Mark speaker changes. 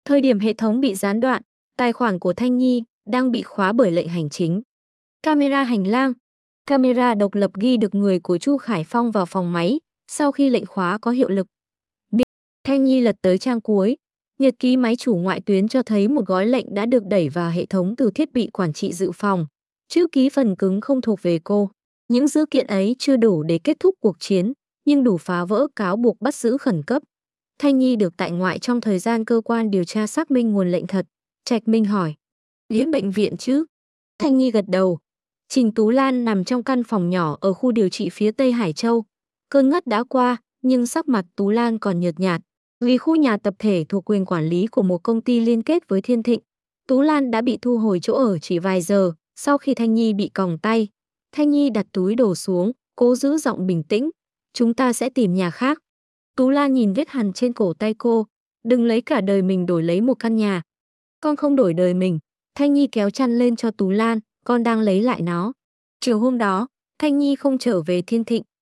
Speaker 1: Thời điểm hệ thống bị gián đoạn, tài khoản của Thanh Nhi đang bị khóa bởi lệnh hành chính. Camera hành lang. Camera độc lập ghi được người của Chu Khải Phong vào phòng máy sau khi lệnh khóa có hiệu lực. Thanh Nhi lật tới trang cuối. Nhật ký máy chủ ngoại tuyến cho thấy một gói lệnh đã được đẩy vào hệ thống từ thiết bị quản trị dự phòng. Chữ ký phần cứng không thuộc về cô. Những dữ kiện ấy chưa đủ để kết thúc cuộc chiến, nhưng đủ phá vỡ cáo buộc bắt giữ khẩn cấp. Thanh Nhi được tại ngoại trong thời gian cơ quan điều tra xác minh nguồn lệnh thật. Trạch Minh hỏi. Đến bệnh viện chứ? Thanh Nhi gật đầu. Trình Tú Lan nằm trong căn phòng nhỏ ở khu điều trị phía Tây Hải Châu. Cơn ngất đã qua, nhưng sắc mặt Tú Lan còn nhợt nhạt. Vì khu nhà tập thể thuộc quyền quản lý của một công ty liên kết với Thiên Thịnh, Tú Lan đã bị thu hồi chỗ ở chỉ vài giờ sau khi Thanh Nhi bị còng tay. Thanh Nhi đặt túi đồ xuống, cố giữ giọng bình tĩnh. Chúng ta sẽ tìm nhà khác. Tú Lan nhìn vết hằn trên cổ tay cô. Đừng lấy cả đời mình đổi lấy một căn nhà. Con không đổi đời mình. Thanh Nhi kéo chăn lên cho Tú Lan, con đang lấy lại nó. Chiều hôm đó, Thanh Nhi không trở về Thiên Thịnh,